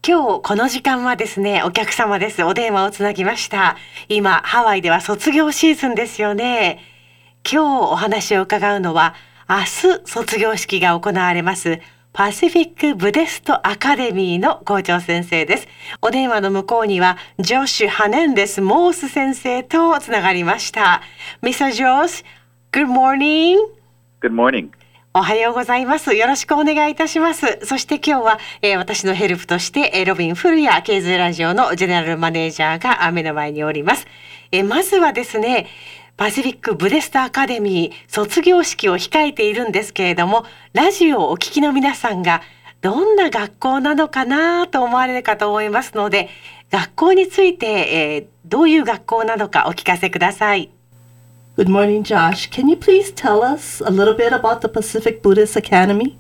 今日この時間はですね、お客様です。お電話をつなぎました。今、ハワイでは卒業シーズンですよね。今日お話を伺うのは、明日卒業式が行われますパシフィックブデストアカデミーの校長先生です。お電話の向こうにはジョシュ・ハネンデス・モース先生とつながりました。Mr. Josh, good morning. Good morning. おはようございます。よろしくお願いいたします。そして今日は、私のヘルプとして、ロビン・フルヤケーズラジオのジェネラルマネージャーが目の前におります。まずはですね、パシフィックブデストアカデミー卒業式を控えているんですけれども、ラジオをお聞きの皆さんがどんな学校なのかなと思われるかと思いますので、学校について、どういう学校なのかお聞かせください。 Good morning, Josh. Can you please tell us a little bit about the Pacific Buddhist Academy?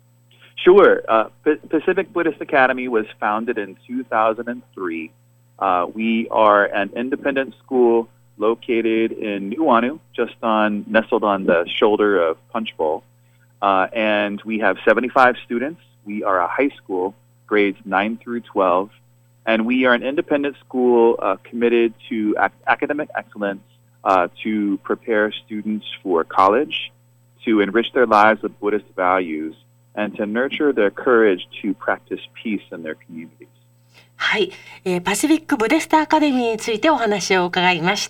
Sure. Pacific Buddhist Academy was founded in 2003. We are an independent school located in Nuuanu, just nestled on the shoulder of Punchbowl. And we have 75 students. We are a high school, grades 9 through 12. And we are an independent school committed to academic excellence, to prepare students for college, to enrich their lives with Buddhist values, and to nurture their courage to practice peace in their communities. はい、パシフィックブデストアカデミーについてお話を伺いました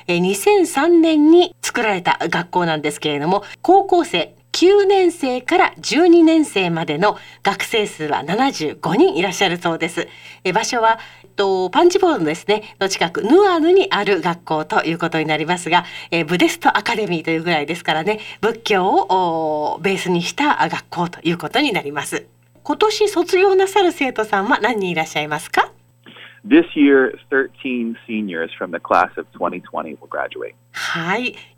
。2003年に作られた学校なんですけれども、高校生9年生から12年生までの学生数は75人いらっしゃるそうです。場所はパンチボールのですねの近くヌアヌにある学校ということになりますが、ブデストアカデミーというぐらいですからね、仏教をベースにした学校ということになります。今年卒業なさる生徒さんは何人いらっしゃいますか？ This year, 13 seniors from the class of 2020 will graduate. はい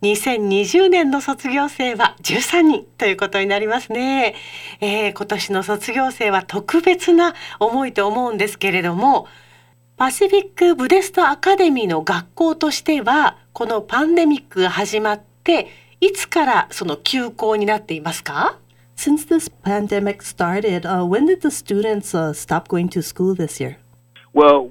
、2020年の卒業生は13人ということになりますね。今年の卒業生は特別な思いと思うんですけれども、パシフィックブデストアカデミーの学校としては、このパンデミックが始まっていつからその休校になっていますか ？Since this pandemic started, when did the students stop going to school this year? Well,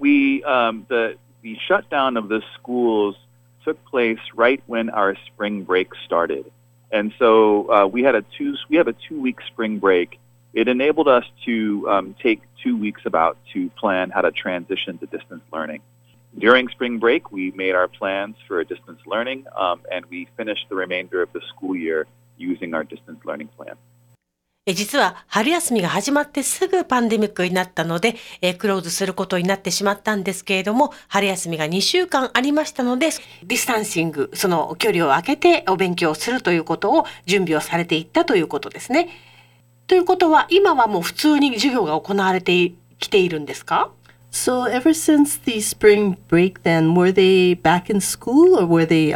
the shutdown of the schools took place right when our spring break started, and so we have a 2-week spring break. It enabled us to take 2 weeks to plan how to transition to distance learning. During spring break, we made our plans for distance learning, and we finished the remainder of the school year using our distance learning plan. 実は春休みが始まってすぐパンデミックになったので、クローズすることになってしまったんですけれども、春休みが2週間ありましたので、ディスタンシング、その距離を空けてお勉強するということを準備をされていったということですね。ということは、今はもう普通に授業が行われてきているんですか？ So ever since the spring break, then were they back in school, or were they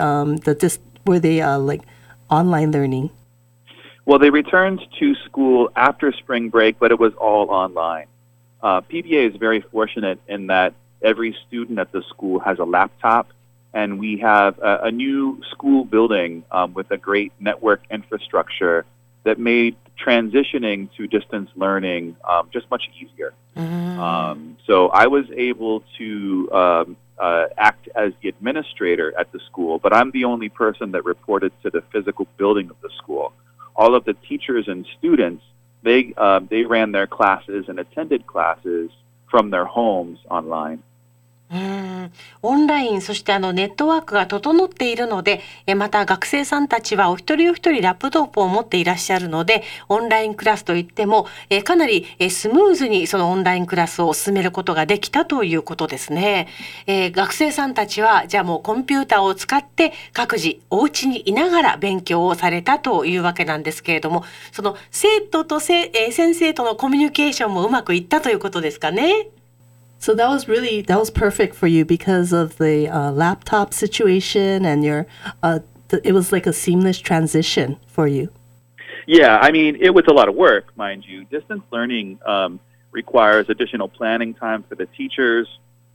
like online learning?Well, they returned to school after spring break, but it was all online. PBA is very fortunate in that every student at the school has a laptop, and we have a new school building with a great network infrastructure that made transitioning to distance learning just much easier. So I was able to act as the administrator at the school, but I'm the only person that reported to the physical building of the school.All of the teachers and students, they ran their classes and attended classes from their homes online. オンライン、そしてネットワークが整っているので、また学生さんたちはお一人お一人ラップトップを持っていらっしゃるので、オンラインクラスといっても、かなりスムーズにそのオンラインクラスを進めることができたということですね。学生さんたちはじゃあもうコンピューターを使って各自お家にいながら勉強をされたというわけなんですけれども、その生徒と先生とのコミュニケーションもうまくいったということですかね。 So that was perfect for you because of the laptop situation and it was like a seamless transition for you. Yeah, I mean, it was a lot of work, mind you. Distance learning requires additional planning time for the teachers,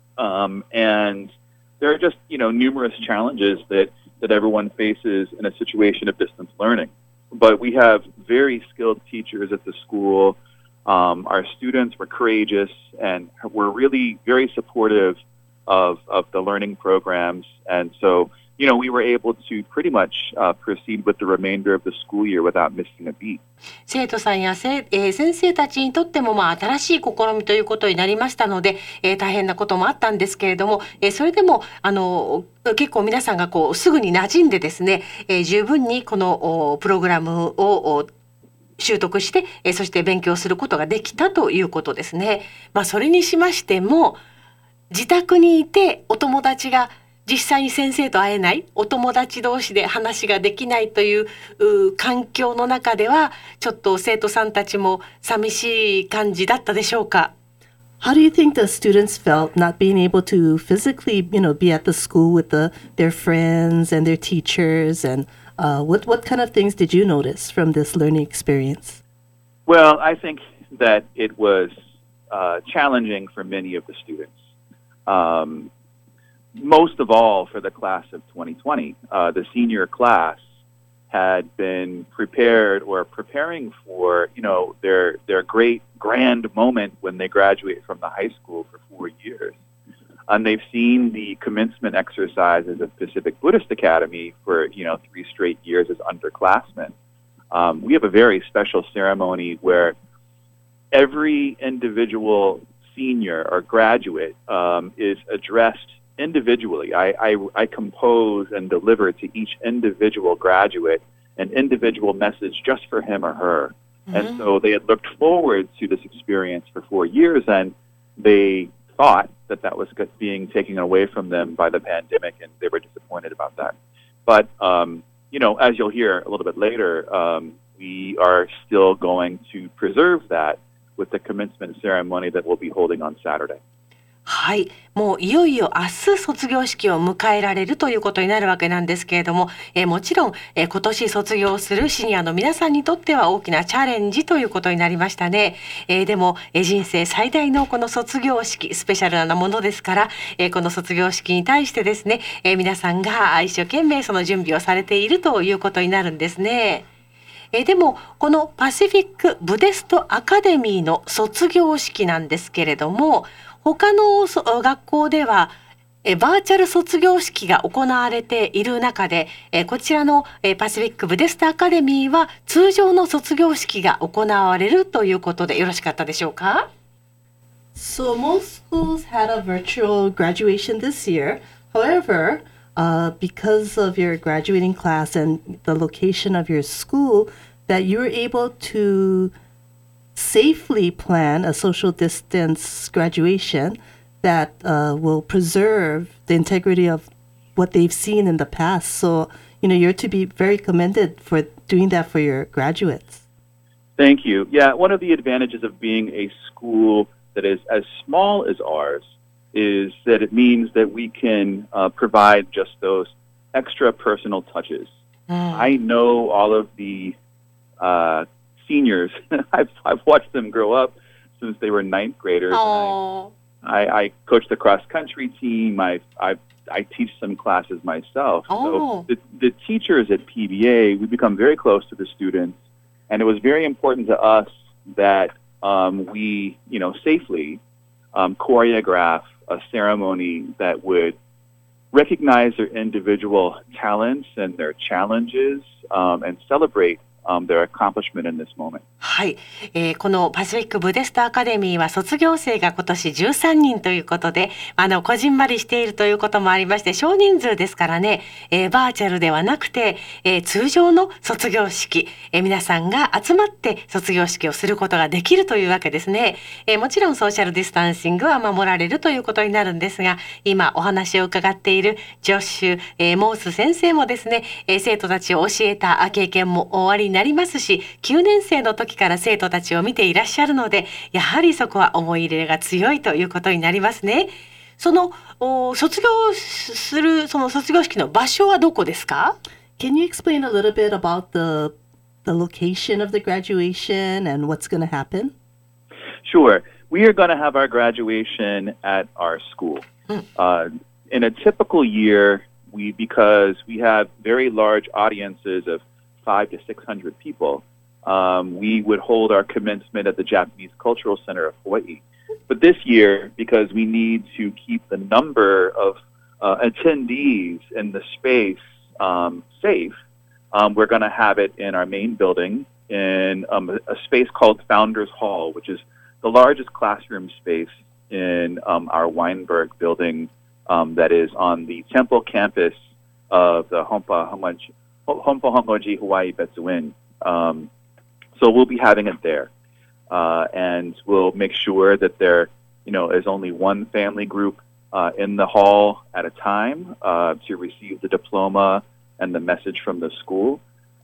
and there are just, numerous challenges that everyone faces in a situation of distance learning. But we have very skilled teachers at the school. Our students were courageous and were really very supportive of the learning programs. And so, we were able to pretty much proceed with the remainder of the school year without missing a beat. 生徒さんや先生たちにとっても新しい試みということになりましたので、大変なこともあったんですけれども、それでも結構皆さんがすぐに馴染んでですね、十分にこのプログラムを習得して、そして勉強することができたということですね。それにしましても、自宅にいてお友達が実際に先生と会えない、お友達同士で話ができないという環境の中では、ちょっと生徒さんたちも寂しい感じだったでしょうか。 How do you think the students felt not being able to physically, be at the school with their friends and their teachers? And what kind of things did you notice from this learning experience? Well, I think that it was challenging for many of the students. Most of all for the class of 2020, the senior class had been preparing for, their great grand moment when they graduate from the high school for 4 years. And they've seen the commencement exercises of Pacific Buddhist Academy for, 3 straight years as underclassmen. We have a very special ceremony where every individual senior or graduate is addressed individually. I compose and deliver to each individual graduate an individual message just for him or her. Mm-hmm. And so they had looked forward to this experience for 4 years, and they thought that was being taken away from them by the pandemic, and they were disappointed about that. But, as you'll hear a little bit later, we are still going to preserve that with the commencement ceremony that we'll be holding on Saturday. はい、もういよいよ明日卒業式を迎えられるということになるわけなんですけれども、もちろん、今年卒業するシニアの皆さんにとっては大きなチャレンジということになりましたね。でも、人生最大のこの卒業式、スペシャルなものですから、この卒業式に対してですね、皆さんが一生懸命その準備をされているということになるんですね。でもこのパシフィック・ブデスト・アカデミーの卒業式なんですけれども、他の学校ではバーチャル卒業式が行われている中で、こちらのパシフィック・ブデスト・アカデミーは通常の卒業式が行われるということでよろしかったでしょうか？ So most schools had a virtual graduation this year. However, because of your graduating class and the location of your school, that you were able to safely plan a social distance graduation that will preserve the integrity of what they've seen in the past. So, you're to be very commended for doing that for your graduates. Thank you. Yeah, one of the advantages of being a school that is as small as ours is that it means that we can provide just those extra personal touches. I know all of the seniors. I've watched them grow up since they were ninth graders. I coach the cross country team. I teach some classes myself. So the teachers at PBA, we become very close to the students, and it was very important to us that we, safely choreograph a ceremony that would recognize their individual talents and their challenges and celebrate their accomplishment in this moment. はい、このパシフィック・ブデスト・アカデミーは卒業生が今年13人ということで、こじんまりしているということもありまして少人数ですからね、バーチャルではなくて、通常の卒業式、皆さんが集まって卒業式をすることができるというわけですね。もちろんソーシャルディスタンシングは守られるということになるんですが、今お話を伺っているジョッシュ、モース先生もですね、生徒たちを教えた経験もおありになりますし、9年生の時から生徒たちを見ていらっしゃるので、やはりそこは思い入れが強いということになりますね。その卒業するその卒業式の場所はどこですか？ Can you explain a little bit about the location of the graduation and what's going to happen? Sure. We are going to have our graduation at our school. In a typical year, because we have very large audiences of 500 to 600 people, we would hold our commencement at the Japanese Cultural Center of Hawaii. But this year, because we need to keep the number of attendees in the space safe, we're going to have it in our main building in a space called Founders Hall, which is the largest classroom space in our Weinberg building that is on the Temple campus of the Honpa Hongoji Hawaii Betsuin. So we'll be having it there. And we'll make sure that there, is only one family group in the hall at a time to receive the diploma and the message from the school.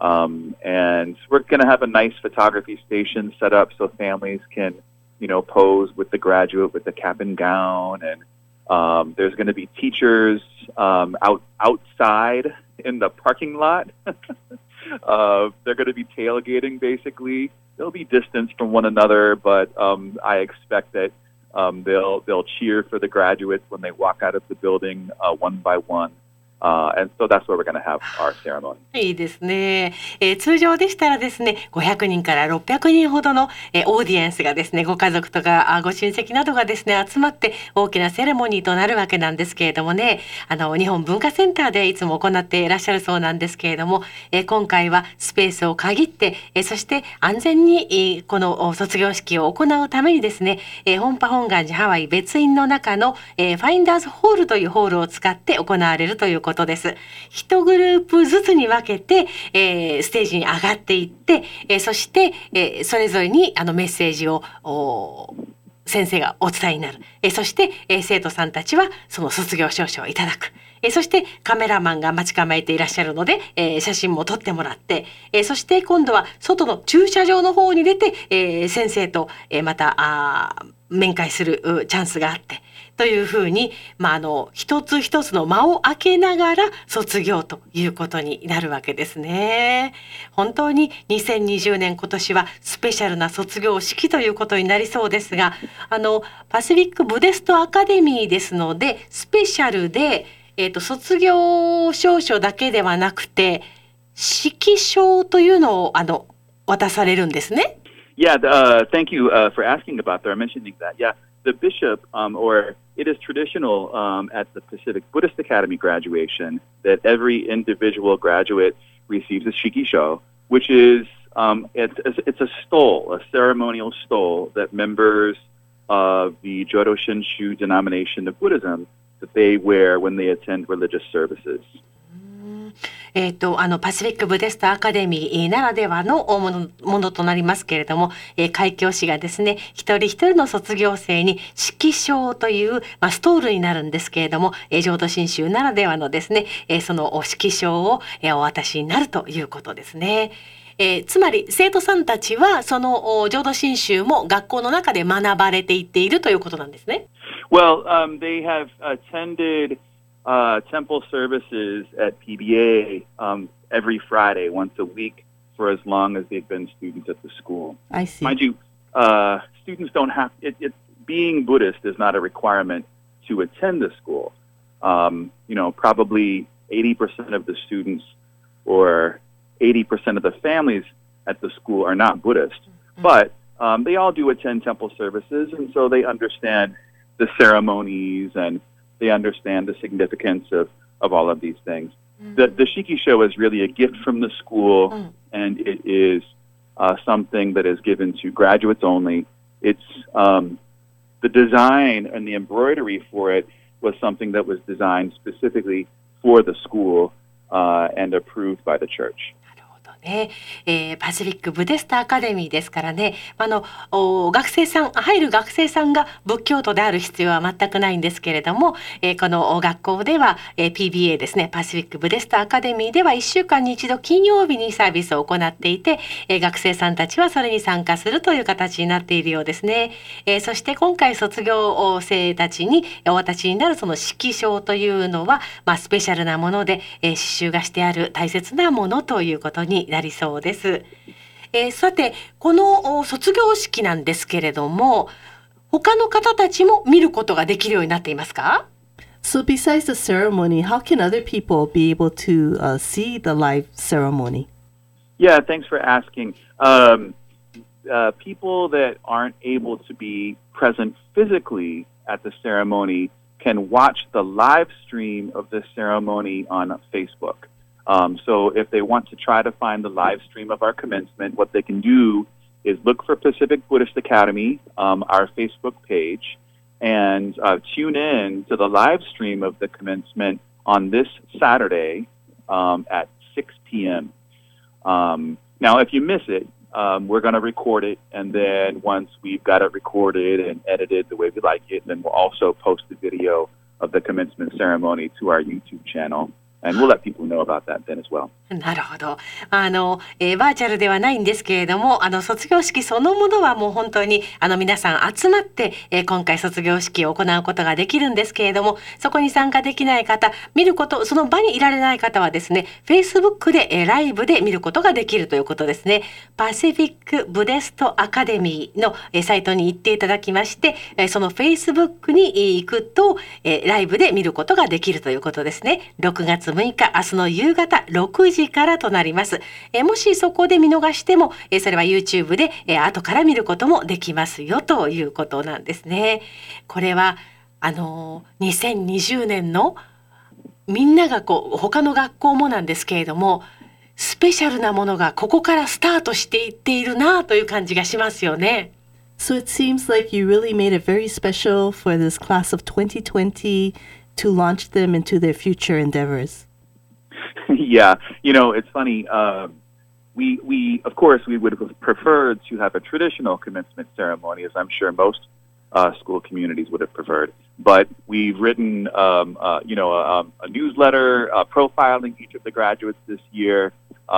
And we're going to have a nice photography station set up so families can, pose with the graduate with the cap and gown. And there's going to be teachers outside in the parking lot. They're going to be tailgating, basically. They'll be distanced from one another, but I expect that they'll cheer for the graduates when they walk out of the building one by one. And so that's where we're going to have our ceremony. いいですね。通常でしたらですね、500人から600人ほどの、オーディエンスがですね、ご家族とかご親戚などがですね、集まって大きなセレモニーとなるわけなんですけれどもね、日本文化センターでいつも行っていらっしゃるそうなんですけれども、今回はスペースを限って、そして安全に、この卒業式を行うためにですね、本波本願寺ハワイ別院の中の、ファインダーズホールというホールを使って行われるということです。一グループずつに分けて、ステージに上がっていって、そして、それぞれにメッセージを先生がお伝えになる。そして、生徒さんたちはその卒業証書をいただく。そしてカメラマンが待ち構えていらっしゃるので、写真も撮ってもらって、そして今度は外の駐車場の方に出て、先生と、また面会するチャンスがあって、というふうに、一つ一つの間を空けながら卒業ということになるわけですね。本当に2020年今年はスペシャルな卒業式ということになりそうですが、パシフィックブデストアカデミーですので、スペシャルで、卒業証書だけではなくて、式証というのを渡されるんですね。 Yeah, thank you for asking about that or mentioning that. Yeah, the bishop, or it is traditional at the Pacific Buddhist Academy graduation that every individual graduate receives a shikisho, which is it's a stole, a ceremonial stole that members of the Jodo Shinshu denomination of Buddhism that they wear when they attend religious services. パシフィックブデストアカデミーならではのものとなりますけれども、開教師がですね、一人一人の卒業生に式証という、ストールになるんですけれども、浄土真宗ならではのですね、その式証をお渡しになるということですね。つまり生徒さんたちはその浄土真宗も学校の中で学ばれていっているということなんですね。 Well, they have attended temple services at PBA every Friday, once a week, for as long as they've been students at the school. I see. Mind you, students don't have being Buddhist is not a requirement to attend the school. Probably 80% of the students or 80% of the families at the school are not Buddhist, but they all do attend temple services, and so they understand the ceremonies and they understand the significance of all of these things. The shikisho is really a gift from the school, and it is something that is given to graduates only. It's the design and the embroidery for it was something that was designed specifically for the school and approved by the church. パシフィックブデストアカデミーですからね、学生さん入る学生さんが仏教徒である必要は全くないんですけれども、この学校では、PBA ですね、パシフィックブデストアカデミーでは1週間に一度金曜日にサービスを行っていて、学生さんたちはそれに参加するという形になっているようですね。そして今回卒業生たちにお渡しになるその式証というのは、スペシャルなもので、刺繍がしてある大切なものということになりそうです。さてこの卒業式なんですけれども、他の方たちも見ることができるようになっていますか？ So besides the ceremony, how can other people be able to see the live ceremony? Yeah, thanks for asking. People that aren't able to be present physically at the ceremony can watch the live stream of the ceremony on Facebook. So if they want to try to find the live stream of our commencement, what they can do is look for Pacific Buddhist Academy, our Facebook page, and tune in to the live stream of the commencement on this Saturday at 6 p.m. Now, if you miss it, we're going to record it, and then once we've got it recorded and edited the way we like it, then we'll also post the video of the commencement ceremony to our YouTube channel. And we'll let people know about that then as well. なるほど。バーチャルではないんですけれども、卒業式そのものはもう本当に、皆さん集まって、今回卒業式を行うことができるんですけれども、そこに参加できない方、見ること、その場にいられない方はですね、Facebook で、ライブで見ることができるということですね。パシフィックブデストアカデミーの、サイトに行っていただきまして、その Facebook に行くと、ライブで見ることができるということですね。6月6日、明日の夕方6時からとなります。もしそこで見逃しても、それは YouTube で、後から見ることもできますよということなんですね。これは2020年のみんなが他の学校もなんですけれども、スペシャルなものがここからスタートしていっているなという感じがしますよね。 So it seems like you really made it very special for this class of 2020 to launch them into their future endeavors. Yeah, it's funny. We of course we would have preferred to have a traditional commencement ceremony, as I'm sure most school communities would have preferred. But we've written, a newsletter profiling each of the graduates this year.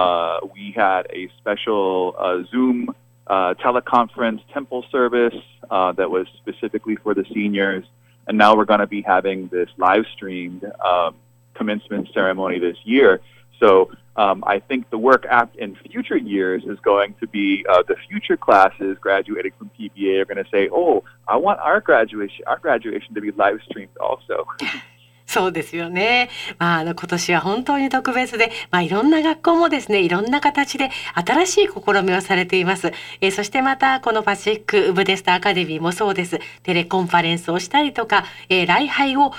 We had a special Zoom teleconference temple service that was specifically for the seniors, and now we're going to be having this live streamed commencement ceremony this year. So I think the work in future years is going to be the future classes graduating from PBA are going to say, "Oh, I want our graduation to be live streamed also." そうですよね。今年は本当に特別で、いろんな学校もですね、いろんな形で新しい試みをされています。そしてまたこのパシフィックブデストアカデミーもそうです。テレコンファレンスをしたりとか、礼拝を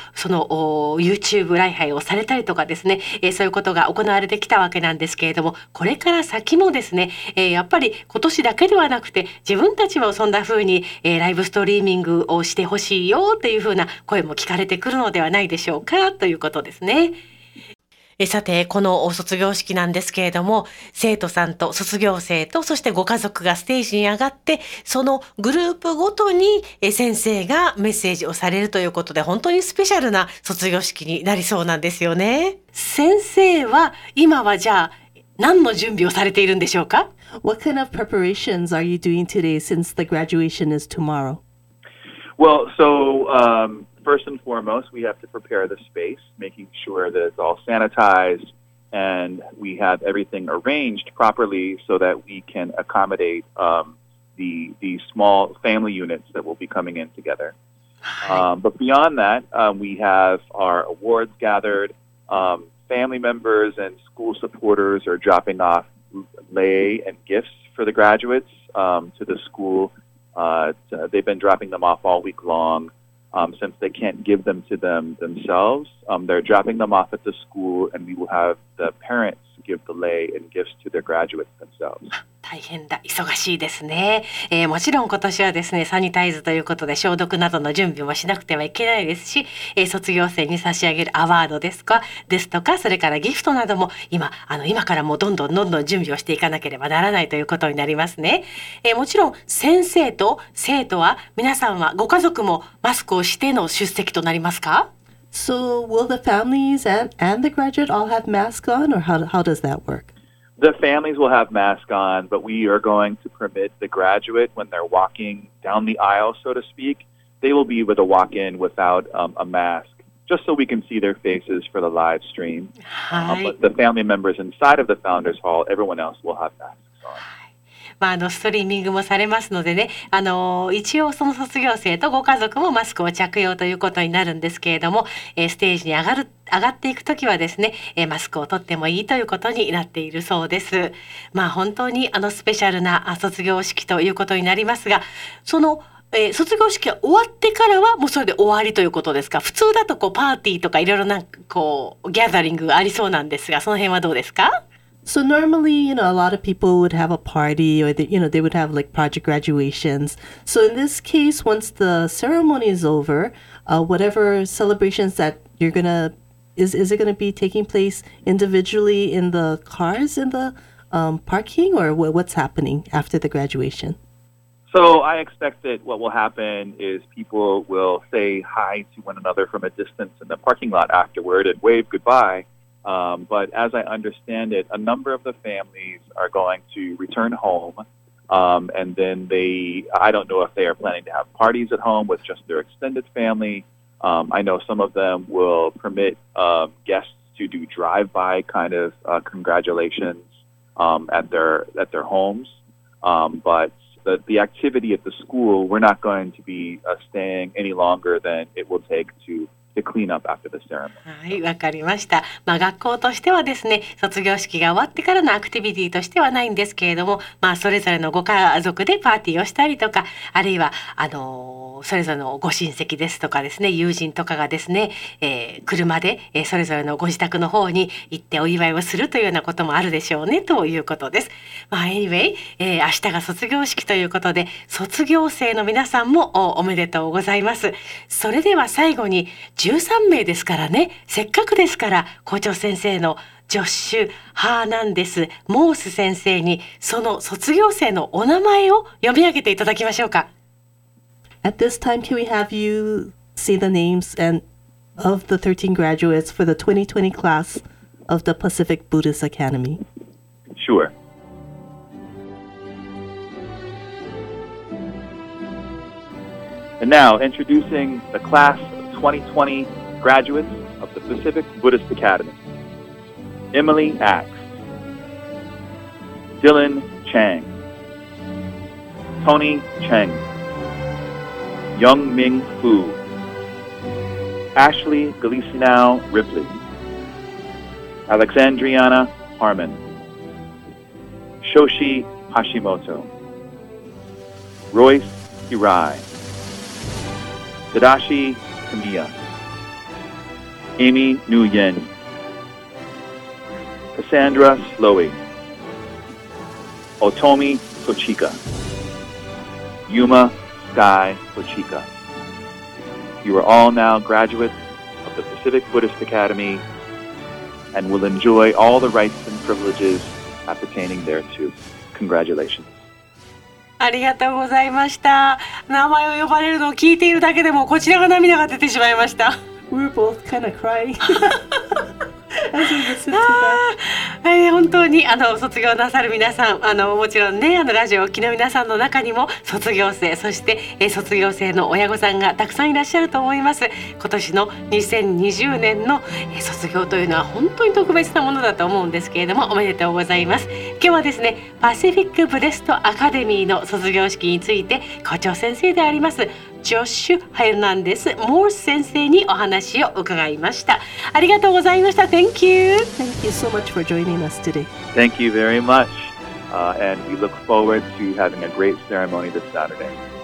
YouTube 礼拝をされたりとかですね、そういうことが行われてきたわけなんですけれども、これから先もですね、やっぱり今年だけではなくて、自分たちもそんな風に、ライブストリーミングをしてほしいよという風な声も聞かれてくるのではないでしょうかということですね。さて、この卒業式なんですけれども、生徒さんと卒業生とそしてご家族がステージに上がって、そのグループごとに先生がメッセージをされるということで、本当にスペシャルな卒業式になりそうなんですよね。先生は今はじゃあ何の準備をされているんでしょうか？ What kind of preparations are you doing today since the graduation is tomorrow? Well, first and foremost, we have to prepare the space, making sure that it's all sanitized and we have everything arranged properly so that we can accommodate the small family units that will be coming in together. But beyond that, we have our awards gathered. Family members and school supporters are dropping off lei and gifts for the graduates to the school. They've been dropping them off all week long. Since they can't give them to them themselves, they're dropping them off at the school, and we will have the parents give the lei and gifts to their graduates themselves. 大変だ、忙しいですね。もちろん今年はですね、サニタイズということで消毒などの準備もしなくてはいけないですし、卒業生に差し上げるアワードですとか、それからギフトなども今からもうどんどん準備をしていかなければならないということになりますね。もちろん先生と生徒は皆さんはご家族もマスクをしての出席となりますか？ So will the families and the graduate all have masks on, or how does that work? The families will have masks on, but we are going to permit the graduate, when they're walking down the aisle, so to speak, they will be able to walk in without a mask, just so we can see their faces for the live stream. But the family members inside of the Founders Hall, everyone else will have masks on. ストリーミングもされますのでね、一応その卒業生とご家族もマスクを着用ということになるんですけれども、ステージに上がっていくときはですね、マスクを取ってもいいということになっているそうです。本当にスペシャルな卒業式ということになりますが、その卒業式が終わってからはもうそれで終わりということですか？普通だとパーティーとかいろいろギャザリングがありそうなんですが、その辺はどうですか？ So normally, a lot of people would have a party or they would have like project graduations. So in this case, once the ceremony is over, whatever celebrations that you're gonna is it gonna be taking place individually in the cars in the parking, or what's happening after the graduation? So I expect that what will happen is people will say hi to one another from a distance in the parking lot afterward and wave goodbye. But as I understand it, a number of the families are going to return home. And then I don't know if they are planning to have parties at home with just their extended family. I know some of them will permit guests to do drive-by kind of congratulations at their homes. But the activity at the school, we're not going to be staying any longer than it will take to clean up after the ceremony. はい、わかりました。学校としてはですね、卒業式が終わってからのアクティビティとしてはないんですけれども、それぞれのご家族でパーティーをしたりとか、あるいはそれぞれのご親戚ですとかですね、友人とかがですね、車で、それぞれのご自宅の方に行ってお祝いをするというようなこともあるでしょうねということです。Anyway、明日が卒業式ということで、卒業生の皆さんもおめでとうございます。それでは最後に13名ですからね、せっかくですから校長先生のジョッシュ・ハーナンデス・モース先生にその卒業生のお名前を読み上げていただきましょうか。 At this time, can we have you say the names of the 13 graduates for the 2020 class of the Pacific Buddhist Academy? Sure. And now, introducing the class of 2020 graduates of the Pacific Buddhist Academy. Emily Axe, Dylan Chang, Tony Cheng, Young Ming Fu, Ashley Galicinao Ripley, Alexandriana Harmon, Shoshi Hashimoto, Royce Hirai, Tadashi Kamiya, Amy Nguyen, Cassandra Slowey, Otomi Tochika, Yuma Sky Tochika. You are all now graduates of the Pacific Buddhist Academy and will enjoy all the rights and privileges appertaining thereto. Congratulations. ありがとうございました。名前を呼ばれるのを聞いているだけでもこちらが涙が出てしまいました。 We were both kind of crying as we listened to that. 本当に卒業なさる皆さん、もちろんね、ラジオを聴きの皆さんの中にも卒業生、そして、卒業生の親御さんがたくさんいらっしゃると思います。今年の2020年の、卒業というのは本当に特別なものだと思うんですけれども、おめでとうございます。今日はですね、パシフィックブデストアカデミーの卒業式について校長先生でありますジョッシュ・ヘルナンデス・モース先生にお話を伺いました。ありがとうございました。Thank you. Thank you so much for joining us today. Thank you very much. And we look forward to having a great ceremony this Saturday.